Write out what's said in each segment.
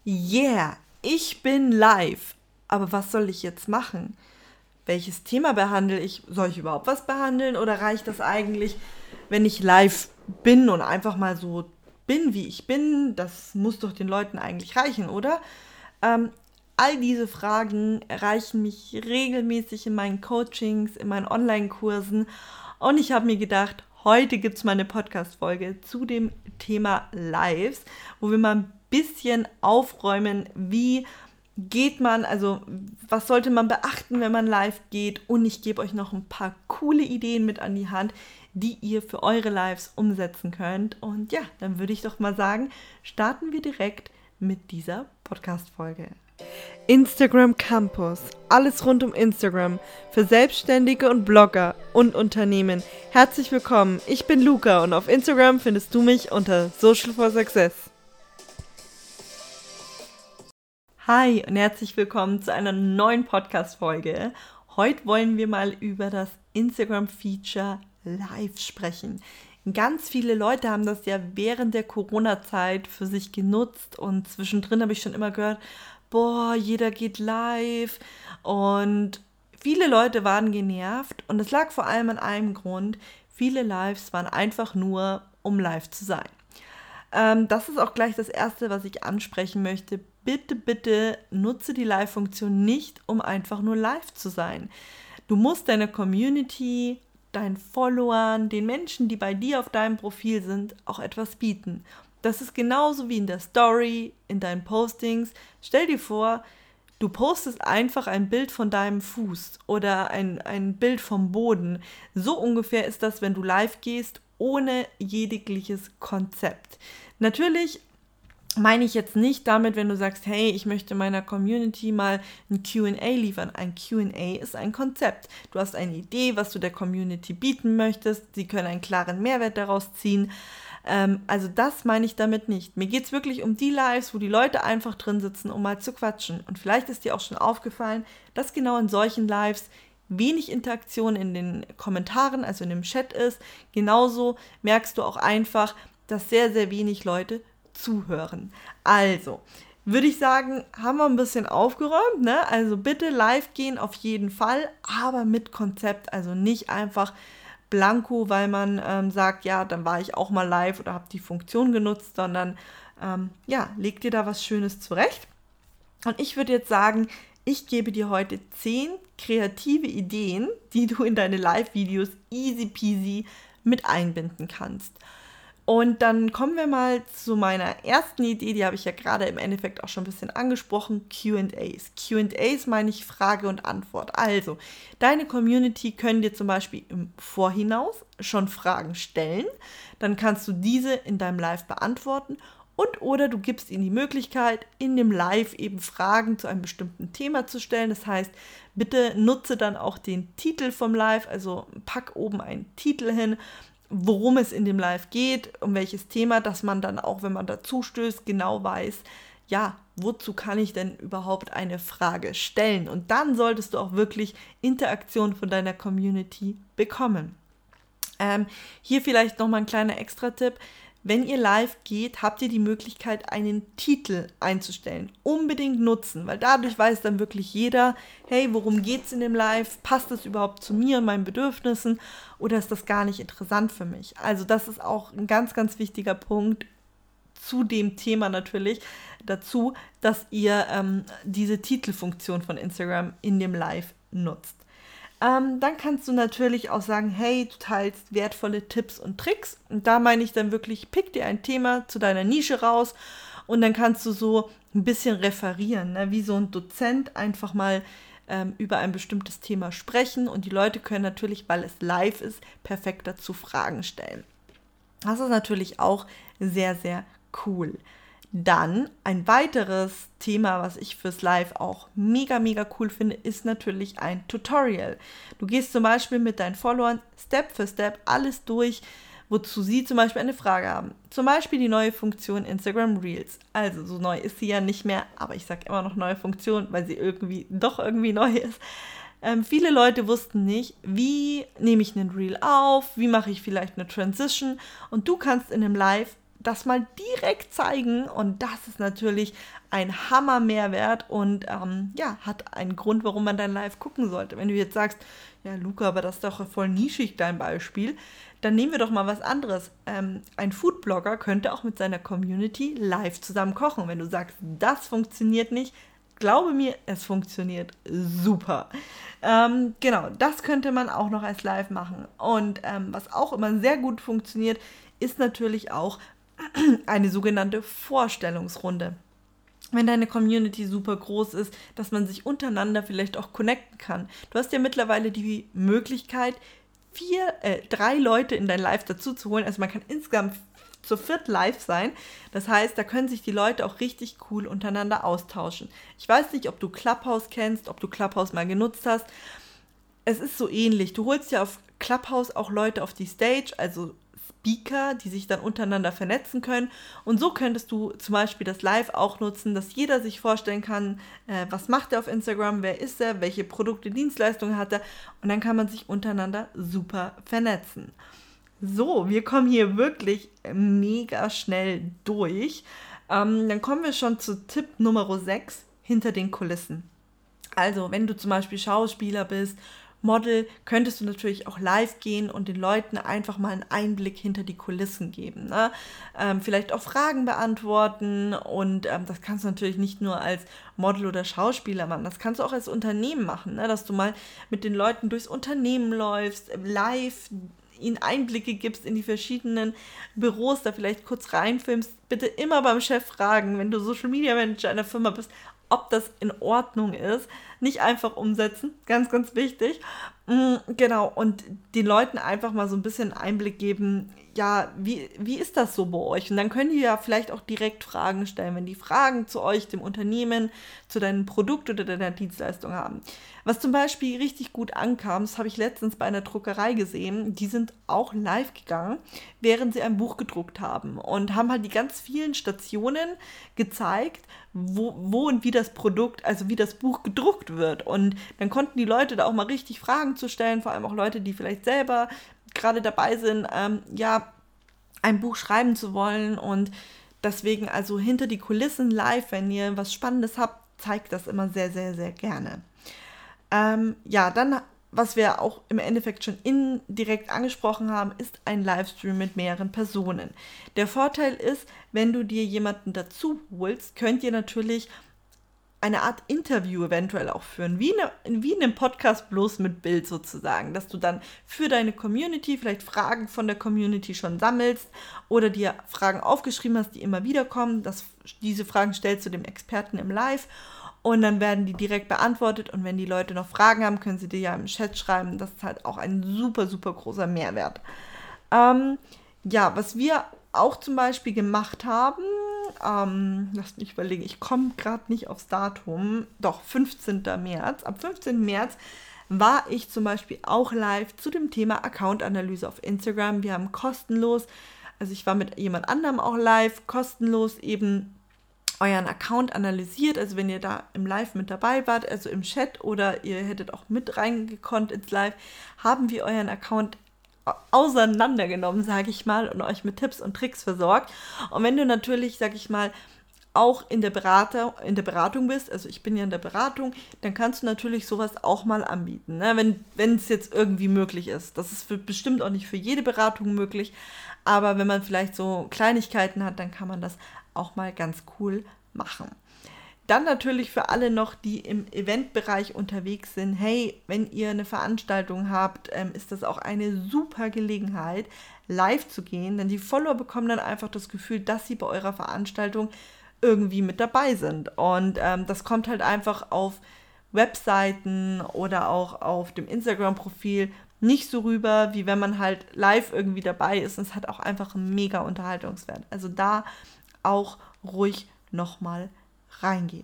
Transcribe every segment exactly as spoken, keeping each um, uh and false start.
Yeah, ich bin live. Aber was soll ich jetzt machen? Welches Thema behandle ich? Soll ich überhaupt was behandeln oder reicht das eigentlich, wenn ich live bin und einfach mal so bin, wie ich bin? Das muss doch den Leuten eigentlich reichen, oder? Ähm, all diese Fragen erreichen mich regelmäßig in meinen Coachings, in meinen Online-Kursen und ich habe mir gedacht, heute gibt es mal eine Podcast-Folge zu dem Thema Lives, wo wir mal ein bisschen aufräumen, wie geht man, also was sollte man beachten, wenn man live geht, und ich gebe euch noch ein paar coole Ideen mit an die Hand, die ihr für eure Lives umsetzen könnt. Und ja, dann würde ich doch mal sagen, starten wir direkt mit dieser Podcast-Folge. Instagram Campus. Alles rund um Instagram für Selbstständige und Blogger und Unternehmen. Herzlich willkommen, ich bin Luca und auf Instagram findest du mich unter Social for Success. Hi und herzlich willkommen zu einer neuen Podcast-Folge. Heute wollen wir mal über das Instagram-Feature Live sprechen. Ganz viele Leute haben das ja während der Corona-Zeit für sich genutzt und zwischendrin habe ich schon immer gehört, boah, jeder geht live, und viele Leute waren genervt und es lag vor allem an einem Grund: viele Lives waren einfach nur, um live zu sein. Ähm, das ist auch gleich das Erste, was ich ansprechen möchte. Bitte, bitte nutze die Live-Funktion nicht, um einfach nur live zu sein. Du musst deiner Community, deinen Followern, den Menschen, die bei dir auf deinem Profil sind, auch etwas bieten. Das ist genauso wie in der Story, in deinen Postings. Stell dir vor, du postest einfach ein Bild von deinem Fuß oder ein, ein Bild vom Boden. So ungefähr ist das, wenn du live gehst, ohne jegliches Konzept. Natürlich meine ich jetzt nicht damit, wenn du sagst, hey, ich möchte meiner Community mal ein Q and A liefern. Ein Q and A ist ein Konzept. Du hast eine Idee, was du der Community bieten möchtest. Sie können einen klaren Mehrwert daraus ziehen. Ähm, also das meine ich damit nicht. Mir geht es wirklich um die Lives, wo die Leute einfach drin sitzen, um mal zu quatschen. Und vielleicht ist dir auch schon aufgefallen, dass genau in solchen Lives wenig Interaktion in den Kommentaren, also in dem Chat ist. Genauso merkst du auch einfach, dass sehr, sehr wenig Leute zuhören. Also, würde ich sagen, haben wir ein bisschen aufgeräumt, ne? Also bitte live gehen auf jeden Fall, aber mit Konzept, also nicht einfach blanko, weil man ähm, sagt, ja, dann war ich auch mal live oder habe die Funktion genutzt, sondern ähm, ja, leg dir da was Schönes zurecht. Und ich würde jetzt sagen, ich gebe dir heute zehn kreative Ideen, die du in deine Live-Videos easy peasy mit einbinden kannst. Und dann kommen wir mal zu meiner ersten Idee, die habe ich ja gerade im Endeffekt auch schon ein bisschen angesprochen, Q and A's. Q and A's meine ich Frage und Antwort. Also, deine Community können dir zum Beispiel im Vorhinaus schon Fragen stellen, dann kannst du diese in deinem Live beantworten und oder du gibst ihnen die Möglichkeit, in dem Live eben Fragen zu einem bestimmten Thema zu stellen. Das heißt, bitte nutze dann auch den Titel vom Live, also pack oben einen Titel hin, worum es in dem Live geht, um welches Thema, dass man dann auch, wenn man dazu stößt, genau weiß, ja, wozu kann ich denn überhaupt eine Frage stellen? Und dann solltest du auch wirklich Interaktion von deiner Community bekommen. Ähm, hier vielleicht nochmal ein kleiner Extra-Tipp. Wenn ihr live geht, habt ihr die Möglichkeit, einen Titel einzustellen. Unbedingt nutzen, weil dadurch weiß dann wirklich jeder, hey, worum geht's in dem Live? Passt das überhaupt zu mir und meinen Bedürfnissen oder ist das gar nicht interessant für mich? Also das ist auch ein ganz, ganz wichtiger Punkt zu dem Thema natürlich dazu, dass ihr ähm, diese Titelfunktion von Instagram in dem Live nutzt. Ähm, dann kannst du natürlich auch sagen, hey, du teilst wertvolle Tipps und Tricks. Und da meine ich dann wirklich, pick dir ein Thema zu deiner Nische raus und dann kannst du so ein bisschen referieren, ne? Wie so ein Dozent einfach mal ähm, über ein bestimmtes Thema sprechen, und die Leute können natürlich, weil es live ist, perfekt dazu Fragen stellen. Das ist natürlich auch sehr, sehr cool. Dann ein weiteres Thema, was ich fürs Live auch mega, mega cool finde, ist natürlich ein Tutorial. Du gehst zum Beispiel mit deinen Followern Step für Step alles durch, wozu sie zum Beispiel eine Frage haben. Zum Beispiel die neue Funktion Instagram Reels. Also so neu ist sie ja nicht mehr, aber ich sage immer noch neue Funktion, weil sie irgendwie doch irgendwie neu ist. Ähm, viele Leute wussten nicht, wie nehme ich einen Reel auf, wie mache ich vielleicht eine Transition, und du kannst in einem Live das mal direkt zeigen und das ist natürlich ein Hammer-Mehrwert und ähm, ja, hat einen Grund, warum man dein Live gucken sollte. Wenn du jetzt sagst, ja Luca, aber das ist doch voll nischig dein Beispiel, dann nehmen wir doch mal was anderes. Ähm, ein Foodblogger könnte auch mit seiner Community live zusammen kochen. Wenn du sagst, das funktioniert nicht, glaube mir, es funktioniert super. Ähm, genau, das könnte man auch noch als Live machen. Und ähm, was auch immer sehr gut funktioniert, ist natürlich auch eine sogenannte Vorstellungsrunde. Wenn deine Community super groß ist, dass man sich untereinander vielleicht auch connecten kann. Du hast ja mittlerweile die Möglichkeit, vier, äh, drei Leute in dein Live dazu zu holen. Also man kann insgesamt zu viert live sein. Das heißt, da können sich die Leute auch richtig cool untereinander austauschen. Ich weiß nicht, ob du Clubhouse kennst, ob du Clubhouse mal genutzt hast. Es ist so ähnlich. Du holst ja auf Clubhouse auch Leute auf die Stage, also Speaker, die sich dann untereinander vernetzen können. Und so könntest du zum Beispiel das Live auch nutzen, dass jeder sich vorstellen kann, äh, was macht er auf Instagram, wer ist er, welche Produkte, Dienstleistungen hat er. Und dann kann man sich untereinander super vernetzen. So, wir kommen hier wirklich mega schnell durch. Ähm, dann kommen wir schon zu Tipp Nummer sechs, hinter den Kulissen. Also, wenn du zum Beispiel Schauspieler bist, Model, könntest du natürlich auch live gehen und den Leuten einfach mal einen Einblick hinter die Kulissen geben. Ne? Ähm, vielleicht auch Fragen beantworten und ähm, das kannst du natürlich nicht nur als Model oder Schauspieler machen, das kannst du auch als Unternehmen machen, ne? Dass du mal mit den Leuten durchs Unternehmen läufst, live ihnen Einblicke gibst in die verschiedenen Büros, da vielleicht kurz reinfilmst. Bitte immer beim Chef fragen, wenn du Social Media Manager einer Firma bist, ob das in Ordnung ist. Nicht einfach umsetzen, ganz, ganz wichtig. Genau, und den Leuten einfach mal so ein bisschen Einblick geben, ja, wie, wie ist das so bei euch? Und dann können die ja vielleicht auch direkt Fragen stellen, wenn die Fragen zu euch, dem Unternehmen, zu deinem Produkt oder deiner Dienstleistung haben. Was zum Beispiel richtig gut ankam, das habe ich letztens bei einer Druckerei gesehen, die sind auch live gegangen, während sie ein Buch gedruckt haben und haben halt die ganz vielen Stationen gezeigt, wo, wo und wie das Produkt, also wie das Buch gedruckt wird. Und dann konnten die Leute da auch mal richtig Fragen zu stellen, vor allem auch Leute, die vielleicht selber gerade dabei sind, ähm, ja, ein Buch schreiben zu wollen und deswegen also hinter die Kulissen live, wenn ihr was Spannendes habt, zeigt das immer sehr, sehr, sehr gerne. Ähm, ja, dann, was wir auch im Endeffekt schon indirekt angesprochen haben, ist ein Livestream mit mehreren Personen. Der Vorteil ist, wenn du dir jemanden dazu holst, könnt ihr natürlich eine Art Interview eventuell auch führen, wie, eine, wie in einem Podcast, bloß mit Bild sozusagen, dass du dann für deine Community vielleicht Fragen von der Community schon sammelst oder dir Fragen aufgeschrieben hast, die immer wieder kommen. Das, diese Fragen stellst du dem Experten im Live und dann werden die direkt beantwortet und wenn die Leute noch Fragen haben, können sie dir ja im Chat schreiben. Das ist halt auch ein super, super großer Mehrwert. Ähm, ja, was wir auch zum Beispiel gemacht haben, Ähm, lass mich überlegen, ich komme gerade nicht aufs Datum, doch fünfzehnten März. Am fünfzehnten März war ich zum Beispiel auch live zu dem Thema Account-Analyse auf Instagram. Wir haben kostenlos, also ich war mit jemand anderem auch live, kostenlos eben euren Account analysiert, also wenn ihr da im Live mit dabei wart, also im Chat oder ihr hättet auch mit reingekonnt ins Live, haben wir euren Account auseinandergenommen, sage ich mal, und euch mit Tipps und Tricks versorgt. Und wenn du natürlich, sage ich mal, auch in der, Berater, in der Beratung bist, also ich bin ja in der Beratung, dann kannst du natürlich sowas auch mal anbieten, ne? wenn wenn es jetzt irgendwie möglich ist. Das ist für, bestimmt auch nicht für jede Beratung möglich, aber wenn man vielleicht so Kleinigkeiten hat, dann kann man das auch mal ganz cool machen. Dann natürlich für alle noch, die im Eventbereich unterwegs sind, hey, wenn ihr eine Veranstaltung habt, ähm, ist das auch eine super Gelegenheit, live zu gehen, denn die Follower bekommen dann einfach das Gefühl, dass sie bei eurer Veranstaltung irgendwie mit dabei sind. Und ähm, das kommt halt einfach auf Webseiten oder auch auf dem Instagram-Profil nicht so rüber, wie wenn man halt live irgendwie dabei ist. Und es hat auch einfach einen mega Unterhaltungswert. Also da auch ruhig nochmal reingehen.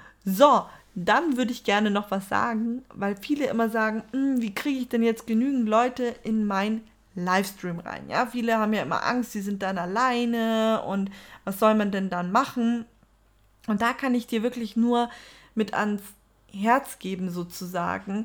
So, dann würde ich gerne noch was sagen, weil viele immer sagen, wie kriege ich denn jetzt genügend Leute in mein Livestream rein? Ja, viele haben ja immer Angst, sie sind dann alleine und was soll man denn dann machen? Und da kann ich dir wirklich nur mit ans Herz geben sozusagen,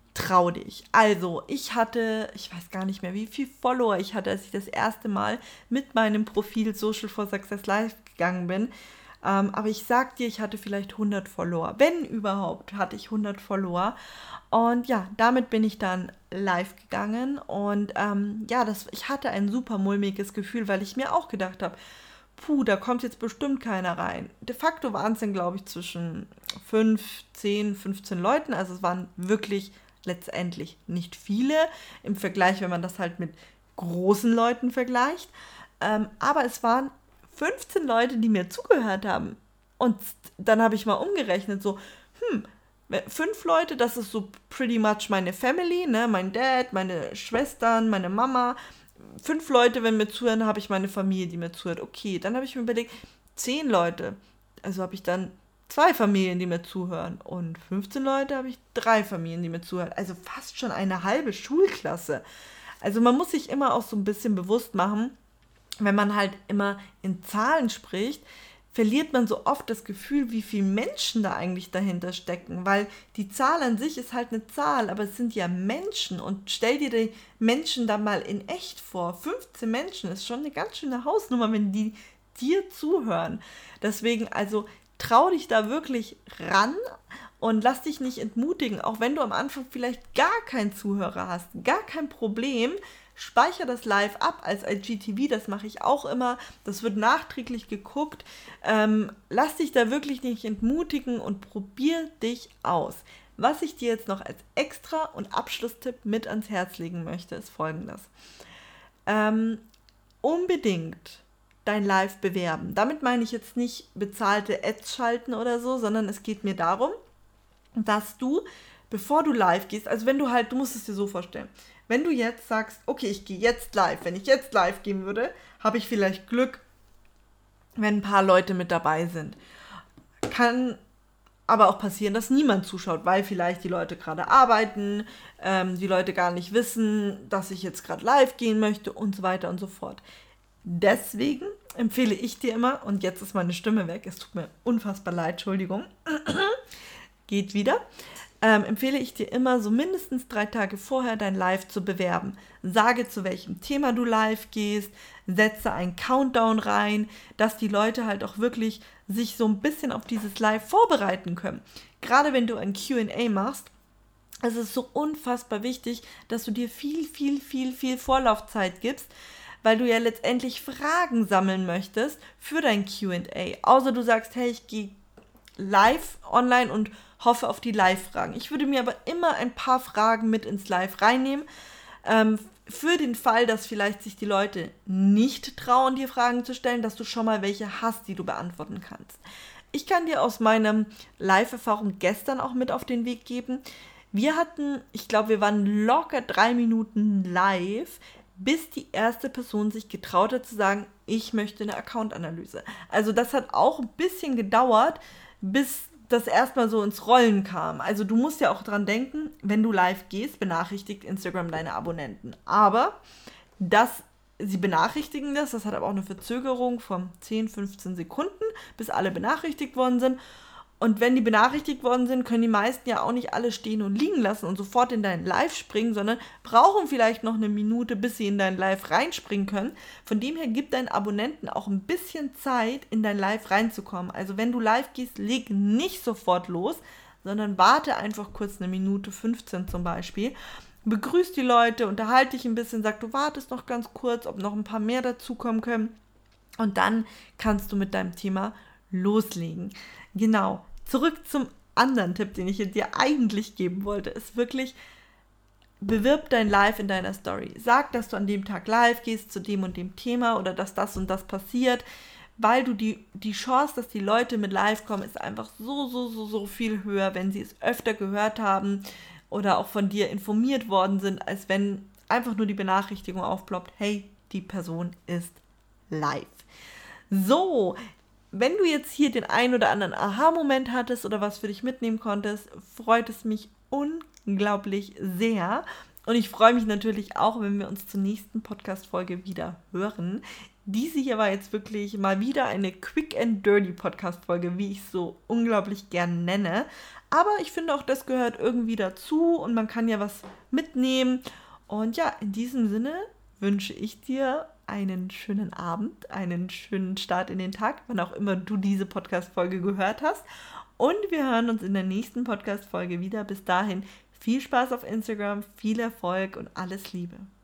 trau dich. Also, ich hatte, ich weiß gar nicht mehr, wie viel Follower ich hatte, als ich das erste Mal mit meinem Profil Social for Success live gegangen bin. Ähm, aber ich sag dir, ich hatte vielleicht hundert Follower. Wenn überhaupt, hatte ich hundert Follower. Und ja, damit bin ich dann live gegangen. Und ähm, ja, das, ich hatte ein super mulmiges Gefühl, weil ich mir auch gedacht habe, puh, da kommt jetzt bestimmt keiner rein. De facto waren es dann, glaube ich, zwischen fünf, zehn, fünfzehn Leuten. Also es waren wirklich letztendlich nicht viele im Vergleich, wenn man das halt mit großen Leuten vergleicht. Ähm, aber es waren fünfzehn Leute, die mir zugehört haben. Und dann habe ich mal umgerechnet, so, hm, fünf Leute, das ist so pretty much meine Family, ne? Mein Dad, meine Schwestern, meine Mama. Fünf Leute, wenn mir zuhören, habe ich meine Familie, die mir zuhört. Okay, dann habe ich mir überlegt, zehn Leute. Also habe ich dann zwei Familien, die mir zuhören. Und fünfzehn Leute habe ich drei Familien, die mir zuhören. Also fast schon eine halbe Schulklasse. Also man muss sich immer auch so ein bisschen bewusst machen, wenn man halt immer in Zahlen spricht, verliert man so oft das Gefühl, wie viele Menschen da eigentlich dahinter stecken, weil die Zahl an sich ist halt eine Zahl, aber es sind ja Menschen und stell dir die Menschen da mal in echt vor. fünfzehn Menschen ist schon eine ganz schöne Hausnummer, wenn die dir zuhören. Deswegen also trau dich da wirklich ran und lass dich nicht entmutigen, auch wenn du am Anfang vielleicht gar keinen Zuhörer hast, gar kein Problem. Speicher das live ab als I G T V, das mache ich auch immer. Das wird nachträglich geguckt. Ähm, lass dich da wirklich nicht entmutigen und probier dich aus. Was ich dir jetzt noch als Extra- und Abschlusstipp mit ans Herz legen möchte, ist folgendes. Ähm, unbedingt dein Live bewerben. Damit meine ich jetzt nicht bezahlte Ads schalten oder so, sondern es geht mir darum, dass du, bevor du live gehst, also wenn du halt, du musst es dir so vorstellen, wenn du jetzt sagst, okay, ich gehe jetzt live, wenn ich jetzt live gehen würde, habe ich vielleicht Glück, wenn ein paar Leute mit dabei sind. Kann aber auch passieren, dass niemand zuschaut, weil vielleicht die Leute gerade arbeiten, ähm, die Leute gar nicht wissen, dass ich jetzt gerade live gehen möchte und so weiter und so fort. Deswegen empfehle ich dir immer, und jetzt ist meine Stimme weg, es tut mir unfassbar leid, Entschuldigung, geht wieder, ähm, empfehle ich dir immer, so mindestens drei Tage vorher dein Live zu bewerben. Sage, zu welchem Thema du live gehst, setze einen Countdown rein, dass die Leute halt auch wirklich sich so ein bisschen auf dieses Live vorbereiten können. Gerade wenn du ein Q and A machst, es ist so unfassbar wichtig, dass du dir viel, viel, viel, viel Vorlaufzeit gibst, weil du ja letztendlich Fragen sammeln möchtest für dein Q and A. Außer du sagst, hey, ich gehe live online und hoffe auf die Live-Fragen. Ich würde mir aber immer ein paar Fragen mit ins Live reinnehmen, ähm, für den Fall, dass vielleicht sich die Leute nicht trauen, dir Fragen zu stellen, dass du schon mal welche hast, die du beantworten kannst. Ich kann dir aus meiner Live-Erfahrung gestern auch mit auf den Weg geben. Wir hatten, ich glaube, wir waren locker drei Minuten live, bis die erste Person sich getraut hat zu sagen, ich möchte eine Account-Analyse. Also das hat auch ein bisschen gedauert, bis das erstmal so ins Rollen kam. Also du musst ja auch dran denken, wenn du live gehst, benachrichtigt Instagram deine Abonnenten. Aber das, sie benachrichtigen das, das hat aber auch eine Verzögerung von zehn, fünfzehn Sekunden, bis alle benachrichtigt worden sind. Und wenn die benachrichtigt worden sind, können die meisten ja auch nicht alle stehen und liegen lassen und sofort in dein Live springen, sondern brauchen vielleicht noch eine Minute, bis sie in dein Live reinspringen können. Von dem her gibt deinen Abonnenten auch ein bisschen Zeit, in dein Live reinzukommen. Also wenn du live gehst, leg nicht sofort los, sondern warte einfach kurz eine Minute fünfzehn zum Beispiel. Begrüß die Leute, unterhalte dich ein bisschen, sag, du wartest noch ganz kurz, ob noch ein paar mehr dazukommen können. Und dann kannst du mit deinem Thema loslegen. Genau. Zurück zum anderen Tipp, den ich dir eigentlich geben wollte, ist wirklich, bewirb dein Live in deiner Story. Sag, dass du an dem Tag live gehst zu dem und dem Thema oder dass das und das passiert, weil du die, die Chance, dass die Leute mit live kommen, ist einfach so, so, so, so viel höher, wenn sie es öfter gehört haben oder auch von dir informiert worden sind, als wenn einfach nur die Benachrichtigung aufploppt, hey, die Person ist live. So, wenn du jetzt hier den ein oder anderen Aha-Moment hattest oder was für dich mitnehmen konntest, freut es mich unglaublich sehr. Und ich freue mich natürlich auch, wenn wir uns zur nächsten Podcast-Folge wieder hören. Diese hier war jetzt wirklich mal wieder eine Quick and Dirty Podcast-Folge, wie ich es so unglaublich gern nenne. Aber ich finde auch, das gehört irgendwie dazu und man kann ja was mitnehmen. Und ja, in diesem Sinne wünsche ich dir einen schönen Abend, einen schönen Start in den Tag, wann auch immer du diese Podcast-Folge gehört hast. Und wir hören uns in der nächsten Podcast-Folge wieder. Bis dahin viel Spaß auf Instagram, viel Erfolg und alles Liebe.